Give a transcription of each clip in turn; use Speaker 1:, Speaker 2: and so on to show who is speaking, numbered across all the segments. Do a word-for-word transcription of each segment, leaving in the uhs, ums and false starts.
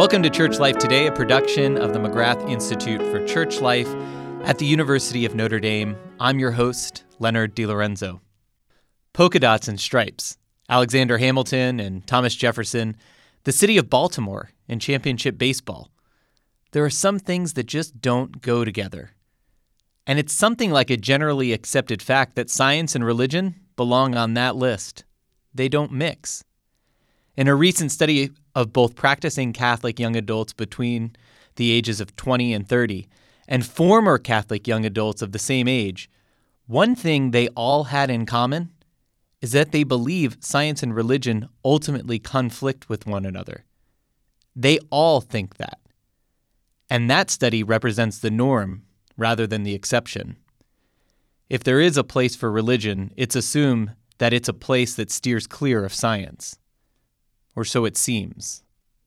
Speaker 1: Welcome to Church Life Today, a production of the McGrath Institute for Church Life at the University of Notre Dame. I'm your host, Leonard DiLorenzo. Polka dots and stripes, Alexander Hamilton and Thomas Jefferson, the city of Baltimore, and championship baseball. There are some things that just don't go together. And it's something like a generally accepted fact that science and religion belong on that list. They don't mix. In a recent study of both practicing Catholic young adults between the ages of twenty and thirty and former Catholic young adults of the same age, one thing they all had in common is that they believe science and religion ultimately conflict with one another. They all think that. And that study represents the norm rather than the exception. If there is a place for religion, it's assumed that it's a place that steers clear of science. Or so it seems.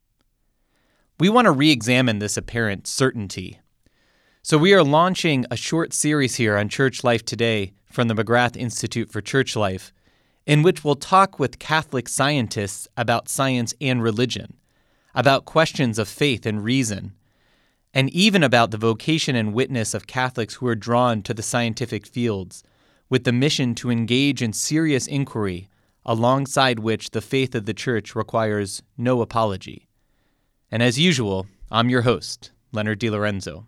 Speaker 1: We want to re-examine this apparent certainty. So we are launching a short series here on Church Life Today from the McGrath Institute for Church Life, in which we'll talk with Catholic scientists about science and religion, about questions of faith and reason, and even about the vocation and witness of Catholics who are drawn to the scientific fields, with the mission to engage in serious inquiry alongside which the faith of the Church requires no apology. And as usual, I'm your host, Leonard DiLorenzo.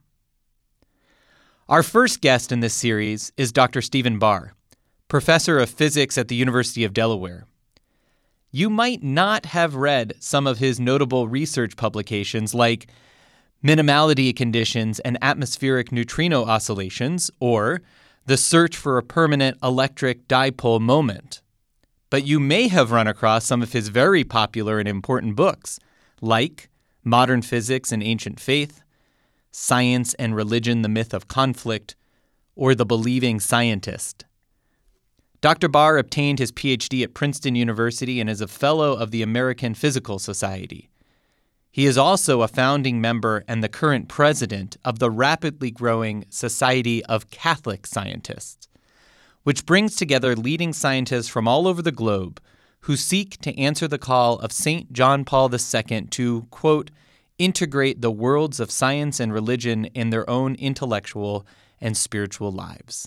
Speaker 1: Our first guest in this series is Doctor Stephen Barr, professor of physics at the University of Delaware. You might not have read some of his notable research publications like Minimality Conditions and Atmospheric Neutrino Oscillations, or The Search for a Permanent Electric Dipole Moment. But you may have run across some of his very popular and important books, like Modern Physics and Ancient Faith, Science and Religion, the Myth of Conflict, or The Believing Scientist. Doctor Barr obtained his P H D at Princeton University and is a fellow of the American Physical Society. He is also a founding member and the current president of the rapidly growing Society of Catholic Scientists, which brings together leading scientists from all over the globe who seek to answer the call of Saint John Paul the Second to, quote, integrate the worlds of science and religion in their own intellectual and spiritual lives.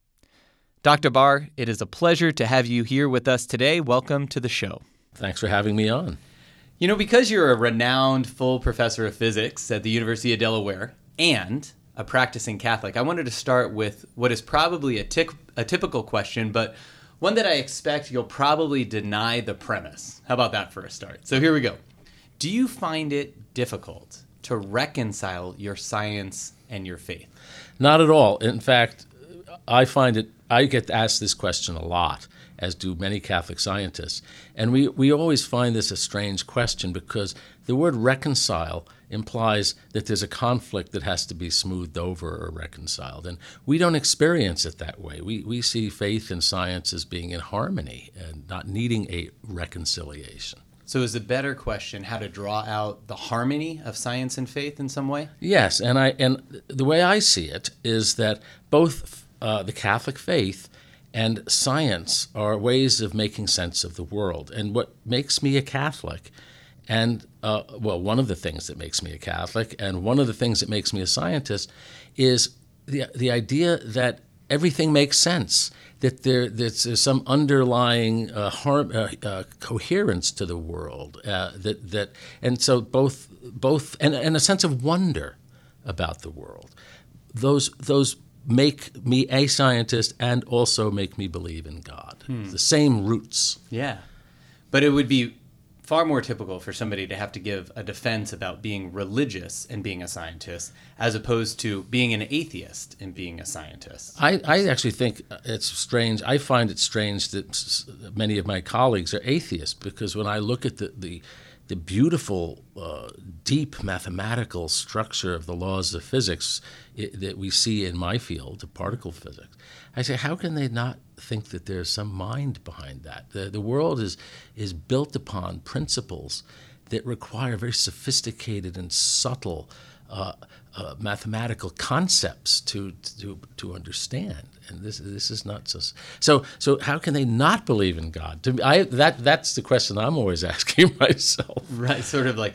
Speaker 1: Doctor Barr, it is a pleasure to have you here with us today. Welcome to the show.
Speaker 2: Thanks for having me on.
Speaker 1: You know, because you're a renowned full professor of physics at the University of Delaware and a practicing Catholic, I wanted to start with what is probably a, tic- a typical question, but one that I expect you'll probably deny the premise. How about that for a start? So here we go. Do you find it difficult to reconcile your science and your faith?
Speaker 2: Not at all. In fact, I find it, I get asked this question a lot, as do many Catholic scientists. And we, we always find this a strange question because the word reconcile implies that there's a conflict that has to be smoothed over or reconciled. And we don't experience it that way. We, we see faith and science as being in harmony and not needing a reconciliation.
Speaker 1: So is the better question how to draw out the harmony of science and faith in some way?
Speaker 2: Yes, and I and the way I see it is that both uh, the Catholic faith and science are ways of making sense of the world. And what makes me a Catholic, and uh, well, one of the things that makes me a Catholic, and one of the things that makes me a scientist, is the the idea that everything makes sense, that there that there's some underlying uh, harm, uh, uh, coherence to the world, uh, that that, and so both both and, and a sense of wonder about the world. Those those. make me a scientist and also make me believe in God. Hmm. The same roots.
Speaker 1: Yeah. But it would be far more typical for somebody to have to give a defense about being religious and being a scientist as opposed to being an atheist and being a scientist.
Speaker 2: I, I actually think it's strange. I find it strange that many of my colleagues are atheists because when I look at the, the the beautiful, uh, deep mathematical structure of the laws of physics it, that we see in my field, particle physics, I say, how can they not think that there's some mind behind that? The, the world is is built upon principles that require very sophisticated and subtle uh, uh, mathematical concepts to to to understand. And this this is not so. So so how can they not believe in God? To me, I that that's the question I'm always asking myself.
Speaker 1: Right, sort of like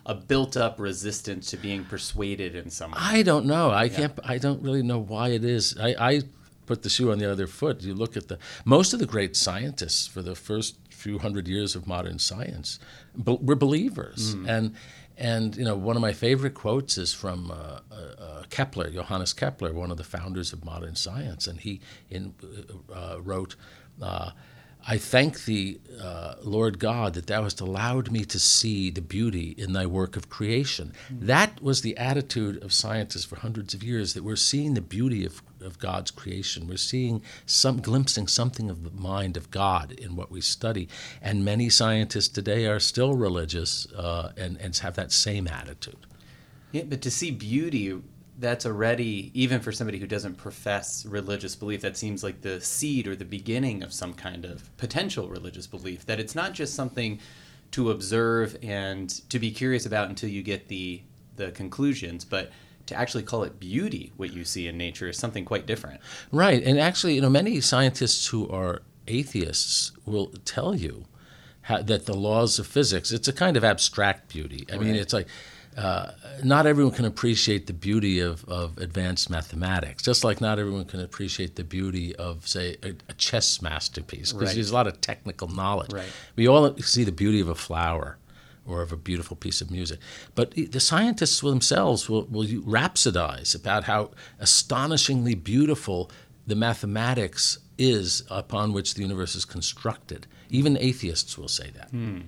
Speaker 1: a built-up resistance to being persuaded in some way?
Speaker 2: I don't know. I yeah. can't. I don't really know why it is. I, I put the shoe on the other foot. You look at the most of the great scientists for the first few hundred years of modern science be, were believers, mm. and and you know one of my favorite quotes is from uh, uh, Kepler, Johannes Kepler, one of the founders of modern science, and he in uh, wrote. Uh, I thank thee, uh, Lord God, that thou hast allowed me to see the beauty in thy work of creation. Mm-hmm. That was the attitude of scientists for hundreds of years, that we're seeing the beauty of, of God's creation. We're seeing some, glimpsing something of the mind of God in what we study. And many scientists today are still religious uh, and, and have that same attitude.
Speaker 1: Yeah, but to see beauty, that's already, even for somebody who doesn't profess religious belief, that seems like the seed or the beginning of some kind of potential religious belief, that it's not just something to observe and to be curious about until you get the the conclusions, but to actually call it beauty, what you see in nature, is something quite different.
Speaker 2: Right, and actually, you know, many scientists who are atheists will tell you how, that the laws of physics, it's a kind of abstract beauty. I right. mean, it's like, Uh, not everyone can appreciate the beauty of, of advanced mathematics, just like not everyone can appreciate the beauty of, say, a, a chess masterpiece, because right. there's a lot of technical knowledge.
Speaker 1: Right.
Speaker 2: We all see the beauty of a flower or of a beautiful piece of music. But the scientists themselves will, will rhapsodize about how astonishingly beautiful the mathematics is upon which the universe is constructed. Even atheists will say that.
Speaker 1: Hmm.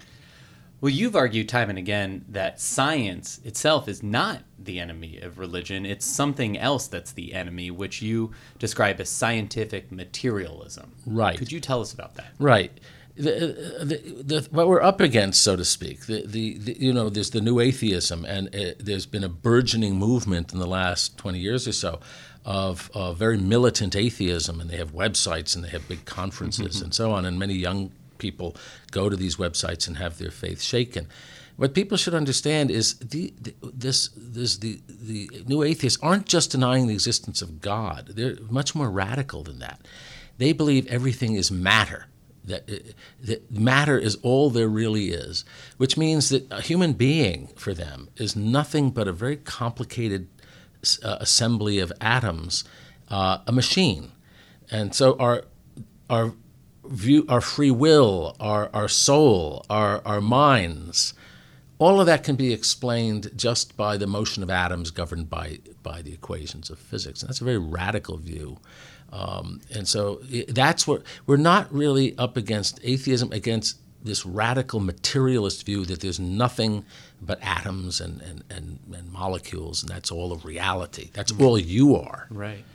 Speaker 1: Well, you've argued time and again that science itself is not the enemy of religion. It's something else that's the enemy, which you describe as scientific materialism.
Speaker 2: Right.
Speaker 1: Could you tell us about that?
Speaker 2: Right. The, the, the, what we're up against, so to speak, the, the, the you know, there's the new atheism, and uh, there's been a burgeoning movement in the last twenty years or so of uh, very militant atheism, and they have websites and they have big conferences and so on, and many young people go to these websites and have their faith shaken. What people should understand is the, the this this the the new atheists aren't just denying the existence of God. They're much more radical than that. They believe everything is matter. That, that matter is all there really is, which means that a human being for them is nothing but a very complicated uh, assembly of atoms, uh, a machine. And so our our view, our free will, our, our soul, our, our minds, all of that can be explained just by the motion of atoms governed by, by the equations of physics. And that's a very radical view. Um, and so that's what, we're not really up against atheism, against this radical materialist view that there's nothing but atoms and, and, and, and molecules, and that's all of reality. That's all you are.
Speaker 1: Right.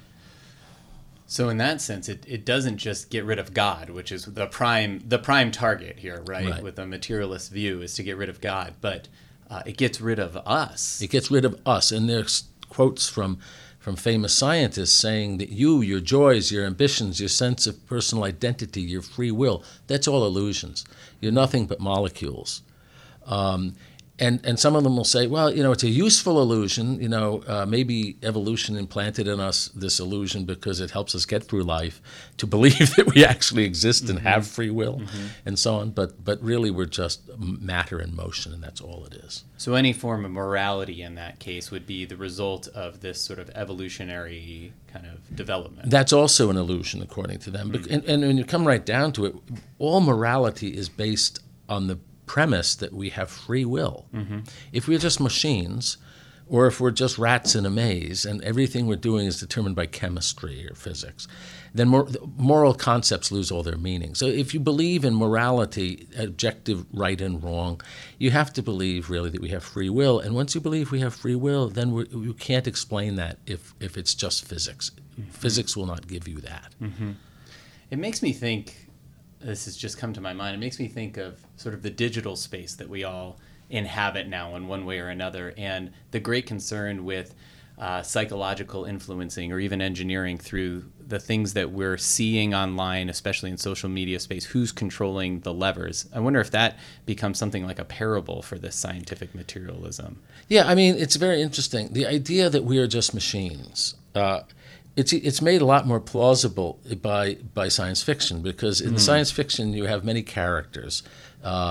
Speaker 1: So in that sense, it, it doesn't just get rid of God, which is the prime the prime target here, right?
Speaker 2: Right.
Speaker 1: With a materialist view is to get rid of God, but uh, it gets rid of us.
Speaker 2: It gets rid of us. And there's quotes from from famous scientists saying that you, your joys, your ambitions, your sense of personal identity, your free will, that's all illusions. You're nothing but molecules. Um, And and some of them will say, well, you know, it's a useful illusion. You know, uh, maybe evolution implanted in us this illusion because it helps us get through life to believe that we actually exist mm-hmm. and have free will mm-hmm. and so on. But but really we're just matter in motion, and that's all it is.
Speaker 1: So any form of morality in that case would be the result of this sort of evolutionary kind of development.
Speaker 2: That's also an illusion, according to them. Mm-hmm. And, and when you come right down to it, all morality is based on the premise that we have free will. Mm-hmm. If we're just machines, or if we're just rats in a maze and everything we're doing is determined by chemistry or physics, then mor- moral concepts lose all their meaning. So if you believe in morality, objective right and wrong, you have to believe really that we have free will. And once you believe we have free will, then we're, you can't explain that if, if it's just physics. Mm-hmm. Physics will not give you that.
Speaker 1: Mm-hmm. It makes me think, this has just come to my mind, it makes me think of sort of the digital space that we all inhabit now in one way or another, and the great concern with uh, psychological influencing or even engineering through the things that we're seeing online, especially in social media space, who's controlling the levers. I wonder if that becomes something like a parable for this scientific materialism.
Speaker 2: Yeah, I mean, it's very interesting. The idea that we are just machines, uh, It's it's made a lot more plausible by by science fiction, because in mm. science fiction you have many characters, uh,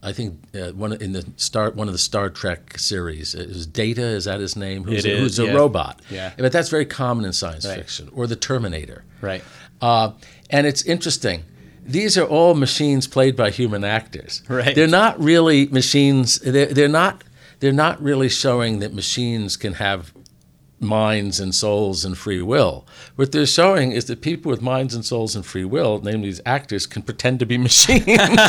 Speaker 2: I think uh, one in the Star one of the Star Trek series. It was Data, is that his name? Who's,
Speaker 1: it
Speaker 2: a,
Speaker 1: is,
Speaker 2: who's a
Speaker 1: yeah.
Speaker 2: robot.
Speaker 1: Yeah.
Speaker 2: But that's very common in science
Speaker 1: Right.
Speaker 2: fiction. Or the Terminator.
Speaker 1: Right.
Speaker 2: Uh, and it's interesting. These are all machines played by human actors.
Speaker 1: Right.
Speaker 2: They're not really machines. They're, they're not. They're not really showing that machines can have minds and souls and free will. What they're showing is that people with minds and souls and free will, namely these actors, can pretend to be machines.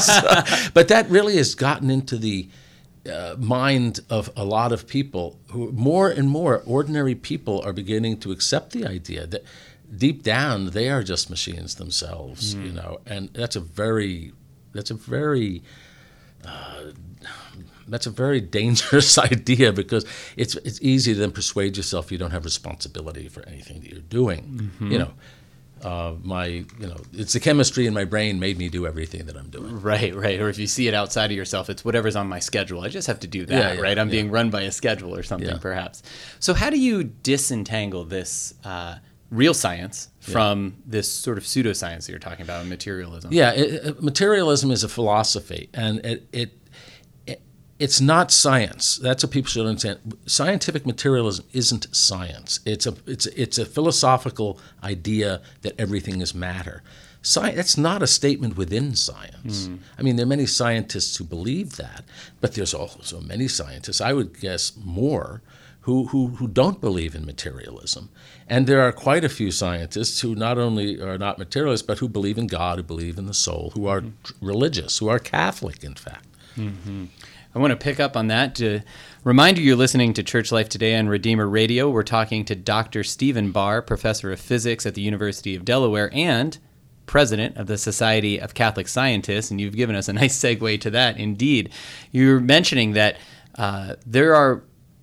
Speaker 2: But that really has gotten into the uh, mind of a lot of people who, more and more ordinary people, are beginning to accept the idea that deep down they are just machines themselves. Mm. You know, and that's a very, that's a very. Uh, That's a very dangerous idea, because it's it's easy to then persuade yourself you don't have responsibility for anything that you're doing. Mm-hmm. You know, uh, my you know it's the chemistry in my brain made me do everything that I'm doing.
Speaker 1: Right, right. Or if you see it outside of yourself, it's whatever's on my schedule. I just have to do that,
Speaker 2: yeah, yeah,
Speaker 1: right? I'm
Speaker 2: yeah.
Speaker 1: being run by a schedule or something,
Speaker 2: yeah.
Speaker 1: perhaps. So how do you disentangle this uh, real science from yeah. this sort of pseudoscience that you're talking about, materialism?
Speaker 2: Yeah, it, it, materialism is a philosophy, and it. it It's not science. That's what people should understand. Scientific materialism isn't science. It's a it's it's a philosophical idea that everything is matter. Sci- that's not a statement within science. Mm. I mean, there are many scientists who believe that, but there's also many scientists, I would guess more, who who who don't believe in materialism. And there are quite a few scientists who not only are not materialists, but who believe in God, who believe in the soul, who are mm-hmm. religious, who are Catholic, in fact.
Speaker 1: Mm-hmm. I want to pick up on that. To remind you, you're listening to Church Life Today on Redeemer Radio. We're talking to Doctor Stephen Barr, professor of physics at the University of Delaware and president of the Society of Catholic Scientists, and you've given us a nice segue to that, indeed. You're mentioning that uh, there are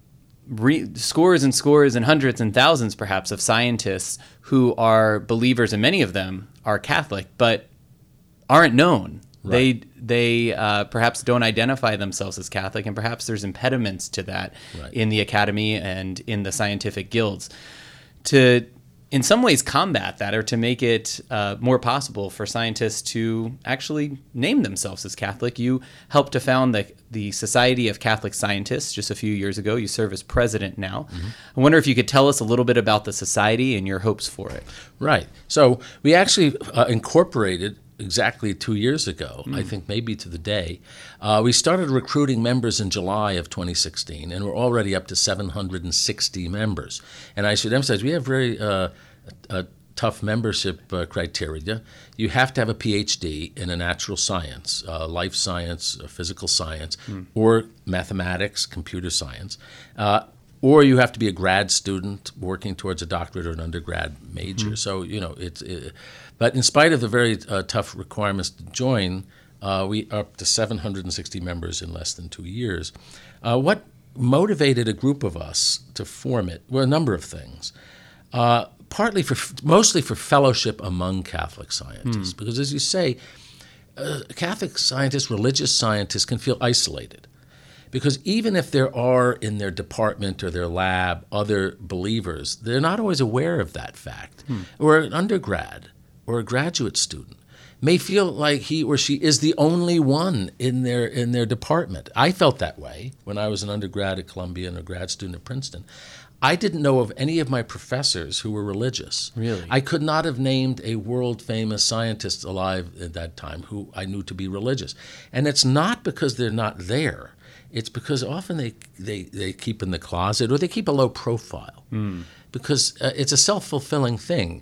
Speaker 1: re- scores and scores and hundreds and thousands, perhaps, of scientists who are believers, and many of them are Catholic, but aren't known. Right. They they uh, perhaps don't identify themselves as Catholic, and perhaps there's impediments to that right. in the academy and in the scientific guilds. To, in some ways, combat that, or to make it uh, more possible for scientists to actually name themselves as Catholic, you helped to found the, the Society of Catholic Scientists just a few years ago. You serve as president now. Mm-hmm. I wonder if you could tell us a little bit about the society and your hopes for it.
Speaker 2: Right. So we actually uh, incorporated exactly two years ago, mm. I think maybe to the day. Uh, we started recruiting members in July of twenty sixteen, and we're already up to seven hundred sixty members. And I should emphasize, we have very uh, uh, tough membership uh, criteria. You have to have a P H D in a natural science, uh, life science, uh, physical science, mm. or mathematics, computer science. Uh, Or you have to be a grad student working towards a doctorate or an undergrad major. Mm-hmm. So, you know, it's. It, but in spite of the very uh, tough requirements to join, uh, we are up to seven hundred sixty members in less than two years. Uh, what motivated a group of us to form it were a number of things. Uh, partly for, mostly for fellowship among Catholic scientists, mm. because as you say, uh, Catholic scientists, religious scientists can feel isolated. Because even if there are in their department or their lab other believers, they're not always aware of that fact. Hmm. Or an undergrad or a graduate student may feel like he or she is the only one in their in their department. I felt that way when I was an undergrad at Columbia and a grad student at Princeton. I didn't know of any of my professors who were religious.
Speaker 1: Really?
Speaker 2: I could not have named a world-famous scientist alive at that time who I knew to be religious. And it's not because they're not there. It's because often they, they, they keep in the closet or they keep a low profile mm. because uh, it's a self-fulfilling thing.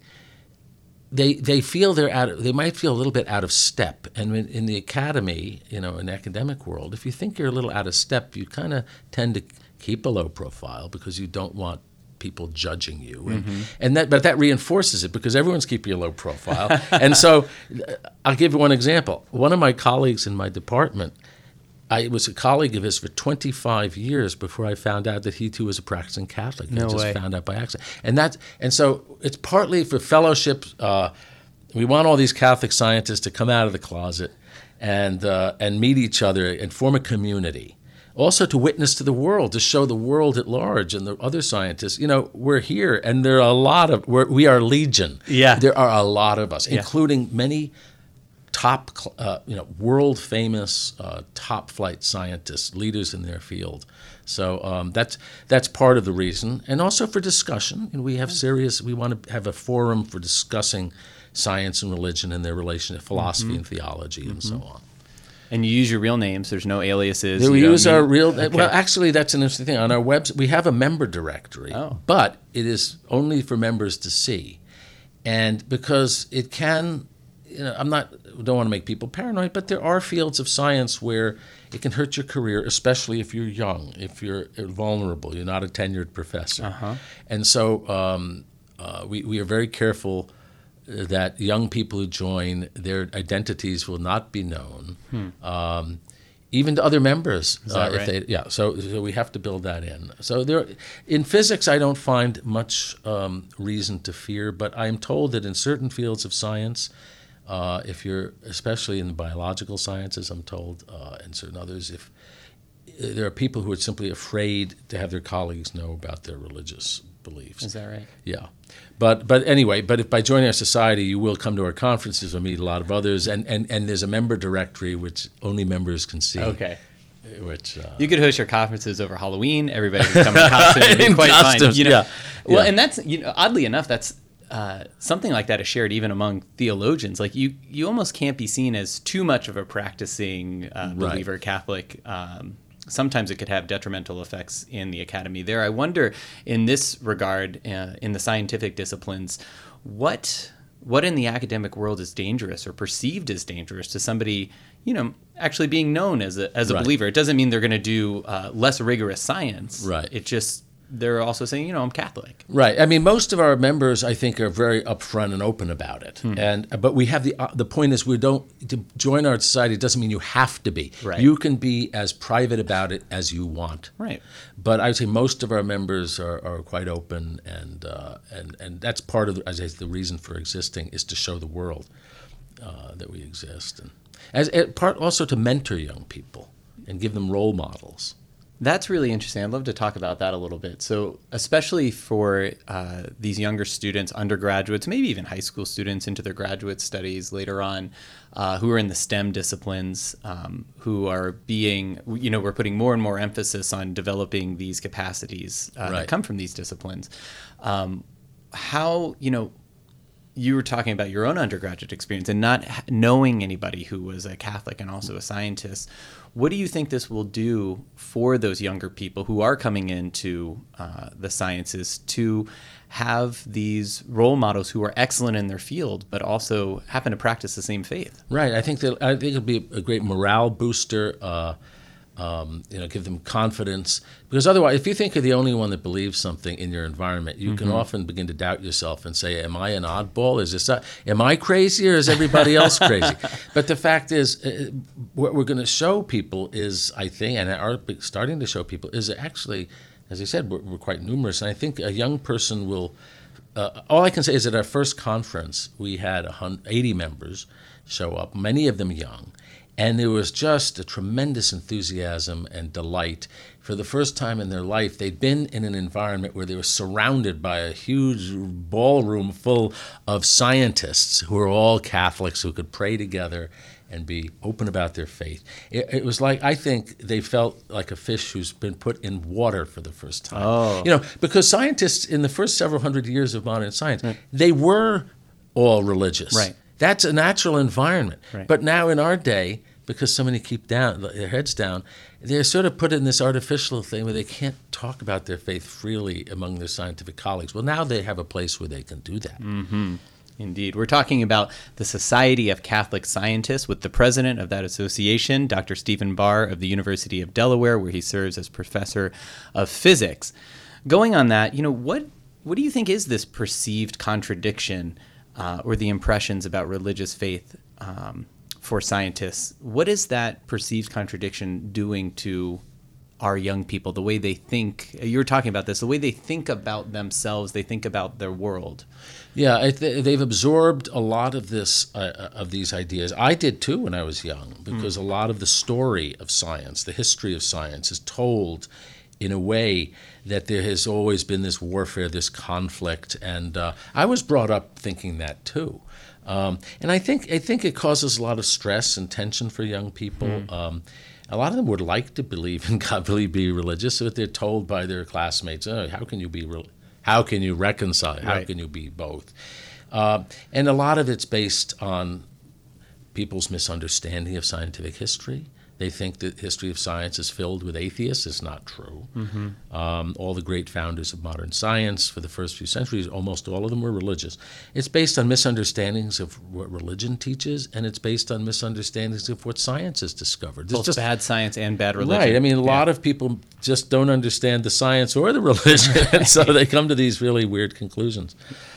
Speaker 2: They they feel they're out. Of, they might feel a little bit out of step. And in, in the academy, you know, in the academic world, if you think you're a little out of step, you kind of tend to keep a low profile because you don't want people judging you. And, mm-hmm. and that, but that reinforces it because everyone's keeping a low profile. And so I'll give you one example. One of my colleagues in my department, I was a colleague of his for twenty-five years before I found out that he too was a practicing Catholic.
Speaker 1: No
Speaker 2: I just
Speaker 1: way.
Speaker 2: found out by accident. And that, and so it's partly for fellowship. Uh, we want all these Catholic scientists to come out of the closet and uh, and meet each other and form a community. Also to witness to the world, to show the world at large and the other scientists, you know, we're here and there are a lot of, we're, we are legion.
Speaker 1: Yeah.
Speaker 2: There are a lot of us,
Speaker 1: yeah.
Speaker 2: including many top, uh, you know, world famous, uh, top flight scientists, leaders in their field. So um, that's that's part of the reason, and also for discussion. And we have serious. We want to have a forum for discussing science and religion and their relation to philosophy mm-hmm. and theology and mm-hmm. so on.
Speaker 1: And you use your real names. There's no aliases.
Speaker 2: We use our
Speaker 1: need...
Speaker 2: real.
Speaker 1: Okay.
Speaker 2: Well, actually, that's an interesting thing. On our website, we have a member directory,
Speaker 1: oh.
Speaker 2: but it is only for members to see, and because it can. You know, I'm not don't want to make people paranoid, but there are fields of science where it can hurt your career, especially if you're young, if you're vulnerable, you're not a tenured professor.
Speaker 1: Uh-huh.
Speaker 2: And so um, uh, we, we are very careful that young people who join, their identities will not be known, hmm. um, even to other members.
Speaker 1: Is that
Speaker 2: uh, if
Speaker 1: right?
Speaker 2: they, yeah, so, so we have to build that in. So there, in physics, I don't find much um, reason to fear, but I'm told that in certain fields of science, Uh, if you're, especially in the biological sciences, I'm told, uh, and certain others, if there are people who are simply afraid to have their colleagues know about their religious beliefs.
Speaker 1: Is that right?
Speaker 2: Yeah, but but anyway, but if by joining our society, you will come to our conferences or meet a lot of others, and, and, and there's a member directory which only members can see.
Speaker 1: Okay.
Speaker 2: Which uh,
Speaker 1: you could host your conferences over Halloween. Everybody could come in costume. It'd be quite
Speaker 2: costumes,
Speaker 1: fun. You know?
Speaker 2: Yeah.
Speaker 1: Well,
Speaker 2: yeah.
Speaker 1: and that's you know, oddly enough, that's. Uh, something like that is shared even among theologians. Like you, you almost can't be seen as too much of a practicing uh, believer
Speaker 2: right.
Speaker 1: Catholic. Um, sometimes it could have detrimental effects in the academy there. I wonder, in this regard, uh, in the scientific disciplines, what what in the academic world is dangerous or perceived as dangerous to somebody, you know, actually being known as a as a
Speaker 2: right.
Speaker 1: believer. It doesn't mean they're going to do uh, less rigorous science.
Speaker 2: Right.
Speaker 1: It just they're also saying, you know, I'm Catholic.
Speaker 2: Right. I mean, most of our members, I think, are very upfront and open about it. Hmm. And but we have the uh, the point is we don't to join our society doesn't mean you have to be.
Speaker 1: Right.
Speaker 2: You can be as private about it as you want.
Speaker 1: Right.
Speaker 2: But I would say most of our members are, are quite open, and uh, and and that's part of the, as I say, the reason for existing is to show the world uh, that we exist, and as, as part also to mentor young people and give them role models.
Speaker 1: That's really interesting. I'd love to talk about that a little bit. So especially for uh, these younger students, undergraduates, maybe even high school students into their graduate studies later on, uh, who are in the STEM disciplines, um, who are being, you know, we're putting more and more emphasis on developing these capacities uh,
Speaker 2: right.
Speaker 1: that come from these disciplines. Um, how, you know, you were talking about your own undergraduate experience and not knowing anybody who was a Catholic and also a scientist. What do you think this will do for those younger people who are coming into uh, the sciences to have these role models who are excellent in their field, but also happen to practice the same faith?
Speaker 2: Right. I think that I think it'll be a great morale booster. Uh, Um, you know, give them confidence. Because otherwise, if you think you're the only one that believes something in your environment, you mm-hmm. can often begin to doubt yourself and say, am I an oddball? Is this, a, am I crazy or is everybody else crazy? But the fact is, uh, what we're going to show people is, I think, and are starting to show people, is actually, as I said, we're, we're quite numerous. And I think a young person will, uh, all I can say is at our first conference, we had eighty members show up, many of them young. And there was just a tremendous enthusiasm and delight. For the first time in their life, they'd been in an environment where they were surrounded by a huge ballroom full of scientists who were all Catholics who could pray together and be open about their faith. It, it was like, I think they felt like a fish who's been put in water for the first time.
Speaker 1: Oh.
Speaker 2: You know, because scientists in the first several hundred years of modern science, right. they were all religious.
Speaker 1: Right.
Speaker 2: That's a natural environment.
Speaker 1: Right.
Speaker 2: But now in our day, because so many keep down their heads down, they're sort of put in this artificial thing where they can't talk about their faith freely among their scientific colleagues. Well, now they have a place where they can do that.
Speaker 1: Mm-hmm. Indeed. We're talking about the Society of Catholic Scientists with the president of that association, Doctor Stephen Barr of the University of Delaware, where he serves as professor of physics. Going on that, you know, what what do you think is this perceived contradiction uh, or the impressions about religious faith um, for scientists? What is that perceived contradiction doing to our young people, the way they think? You were talking about this, the way they think about themselves, they think about their world.
Speaker 2: Yeah, th- they've absorbed a lot of this, uh, of these ideas. I did too when I was young, because mm. a lot of the story of science, the history of science, is told in a way that there has always been this warfare, this conflict, and uh, I was brought up thinking that too. Um, and I think I think it causes a lot of stress and tension for young people. Mm. Um, a lot of them would like to believe in God, believe, be religious, but they're told by their classmates, oh, how can you be re- how can you reconcile? How
Speaker 1: right.
Speaker 2: can you be both? Uh, and a lot of it's based on people's misunderstanding of scientific history. They think that history of science is filled with atheists. It's not true. Mm-hmm. Um, all the great founders of modern science for the first few centuries, almost all of them were religious. It's based on misunderstandings of what religion teaches, and it's based on misunderstandings of what science has discovered.
Speaker 1: Both just bad science and bad religion.
Speaker 2: Right. I mean, a
Speaker 1: yeah.
Speaker 2: lot of people just don't understand the science or the religion, and so they come to these really weird conclusions.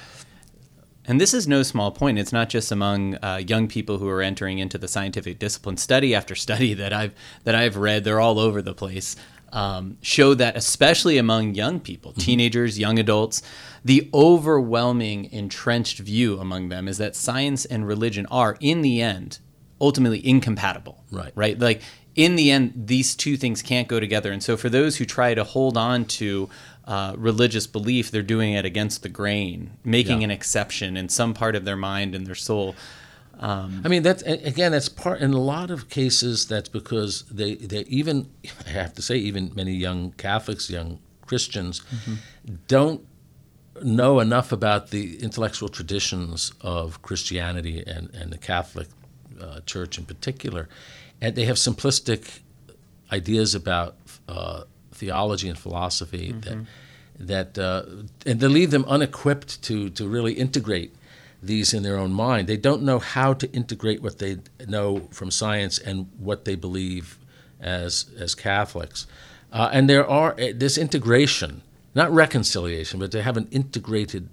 Speaker 1: And this is no small point. It's not just among uh, young people who are entering into the scientific discipline. Study after study that I've that I've read, they're all over the place, um, show that especially among young people, mm-hmm. teenagers, young adults, the overwhelming entrenched view among them is that science and religion are, in the end, ultimately incompatible.
Speaker 2: Right.
Speaker 1: Right. Like in the end, these two things can't go together. And so for those who try to hold on to Uh, religious belief, they're doing it against the grain, making yeah. an exception in some part of their mind and their soul. Um,
Speaker 2: I mean, that's again, that's part. In a lot of cases, that's because they, they even, I have to say, even many young Catholics, young Christians, mm-hmm. don't know enough about the intellectual traditions of Christianity and, and the Catholic uh, Church in particular, and they have simplistic ideas about uh, theology and philosophy mm-hmm. that that uh, and they leave them unequipped to to really integrate these in their own mind. They don't know how to integrate what they know from science and what they believe as as Catholics. Uh, and there are uh, this integration, not reconciliation, but to have an integrated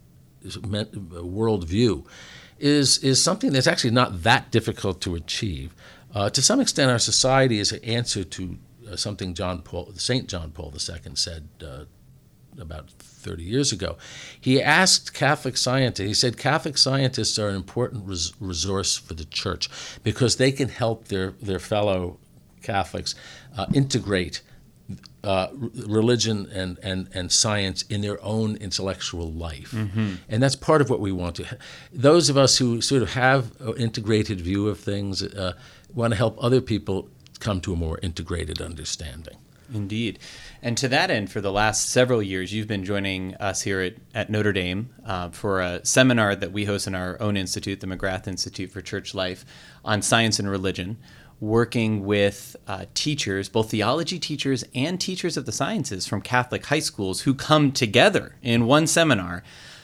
Speaker 2: worldview is is something that's actually not that difficult to achieve. Uh, to some extent, our society is an answer to Uh, something John Paul, Saint John Paul the Second said uh, about thirty years ago. He asked Catholic scientists, he said, Catholic scientists are an important res- resource for the church because they can help their, their fellow Catholics uh, integrate uh, religion and, and, and science in their own intellectual life. Mm-hmm. And that's part of what we want to. Those of us who sort of have an integrated view of things uh, want to help other people come to a more integrated understanding.
Speaker 1: Indeed. And to that end, for the last several years, you've been joining us here at, at Notre Dame uh, for a seminar that we host in our own institute, the McGrath Institute for Church Life, on science and religion, working with uh, teachers, both theology teachers and teachers of the sciences from Catholic high schools who come together in one seminar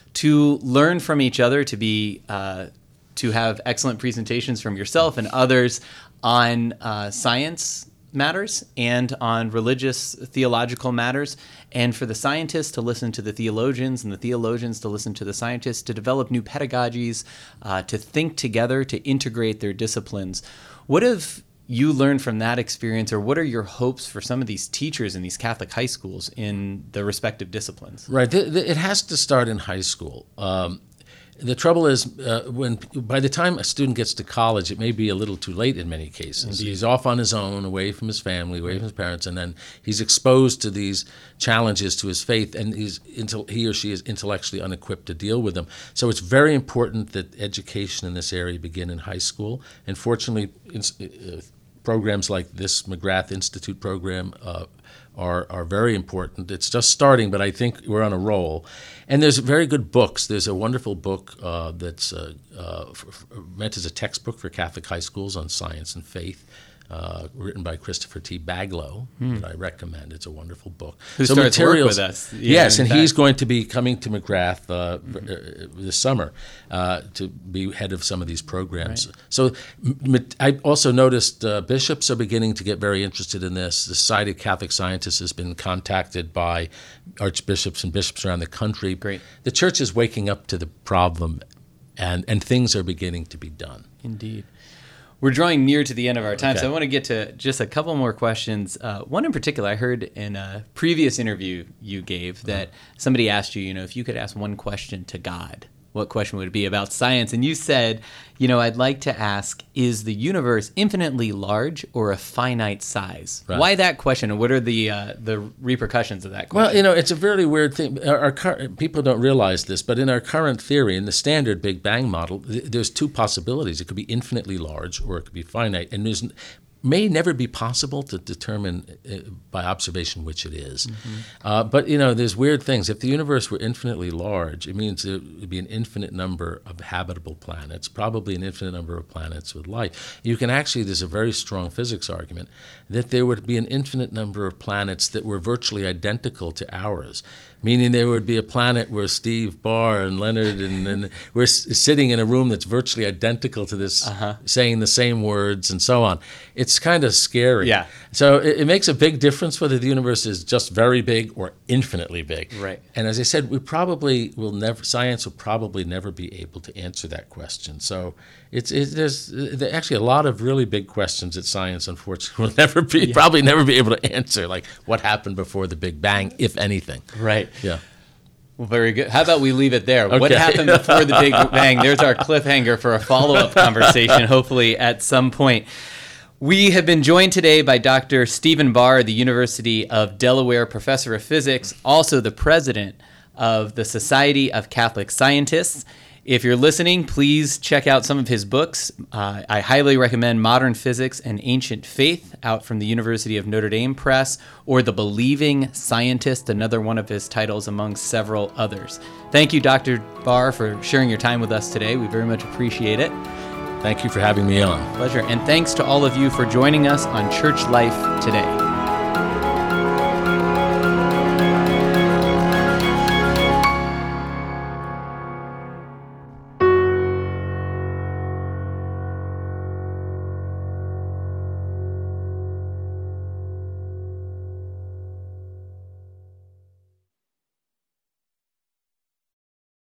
Speaker 1: to learn from each other, to be uh, to have excellent presentations from yourself and others on uh, science matters and on religious theological matters, and for the scientists to listen to the theologians and the theologians to listen to the scientists, to develop new pedagogies, uh, to think together, to integrate their disciplines. What have you learned from that experience, or what are your hopes for some of these teachers in these Catholic high schools in the respective disciplines?
Speaker 2: Right. It has to start in high school. Um, The trouble is, uh, when by the time a student gets to college, it may be a little too late in many cases. Indeed. He's off on his own, away from his family, away from his parents, and then he's exposed to these challenges to his faith, and he's he or she is intellectually unequipped to deal with them. So it's very important that education in this area begin in high school. And fortunately, uh, programs like this McGrath Institute program uh, are are very important. It's just starting, but I think we're on a roll. And there's very good books. There's a wonderful book uh, that's uh, uh, for, for, meant as a textbook for Catholic high schools on science and faith, uh, written by Christopher T. Baglow, hmm. that I recommend. It's a wonderful book.
Speaker 1: Who so starts work with us.
Speaker 2: Yeah, yes, and fact. He's going to be coming to McGrath uh, mm-hmm. this summer uh, to be head of some of these programs. Right. So I also noticed uh, bishops are beginning to get very interested in this. The Society of Catholic Scientists has been contacted by archbishops and bishops around the country.
Speaker 1: Great.
Speaker 2: The church is waking up to the problem, and, and things are beginning to be done.
Speaker 1: Indeed. We're drawing near to the end of our time,
Speaker 2: okay.
Speaker 1: so I want to get to just a couple more questions. Uh, one in particular, I heard in a previous interview you gave that uh-huh. somebody asked you, you know, if you could ask one question to God, what question would it be about science? And you said, you know, I'd like to ask, is the universe infinitely large or a finite size?
Speaker 2: Right.
Speaker 1: Why that question, and what are the uh, the repercussions of that question?
Speaker 2: Well, you know, it's a very weird thing. Our, our cur- people don't realize this, but in our current theory, in the standard Big Bang model, th- there's two possibilities. It could be infinitely large or it could be finite. And there's may never be possible to determine uh, by observation which it is. Mm-hmm. Uh, but, you know, there's weird things. If the universe were infinitely large, it means there would be an infinite number of habitable planets, probably an infinite number of planets with life. You can actually, there's a very strong physics argument that there would be an infinite number of planets that were virtually identical to ours, meaning there would be a planet where Steve Barr and Leonard and, and we're s- sitting in a room that's virtually identical to this, uh-huh. saying the same words and so on. It's kind of scary.
Speaker 1: Yeah.
Speaker 2: So it, it makes a big difference whether the universe is just very big or infinitely big.
Speaker 1: Right.
Speaker 2: And as I said, we probably will never, science will probably never be able to answer that question. So it's it, there's, there's actually a lot of really big questions that science, unfortunately, will never be, yeah. probably never be able to answer, like what happened before the Big Bang, if anything.
Speaker 1: Right.
Speaker 2: Yeah.
Speaker 1: Well, very good. How about we leave it there?
Speaker 2: Okay.
Speaker 1: What happened before the Big Bang? There's our cliffhanger for a follow-up conversation, hopefully at some point. We have been joined today by Doctor Stephen Barr, the University of Delaware Professor of Physics, also the president of the Society of Catholic Scientists. If you're listening, please check out some of his books. Uh, I highly recommend Modern Physics and Ancient Faith, out from the University of Notre Dame Press, or The Believing Scientist, another one of his titles among several others. Thank you, Doctor Barr, for sharing your time with us today. We very much appreciate it.
Speaker 2: Thank you for having me on.
Speaker 1: Pleasure. And thanks to all of you for joining us on Church Life Today.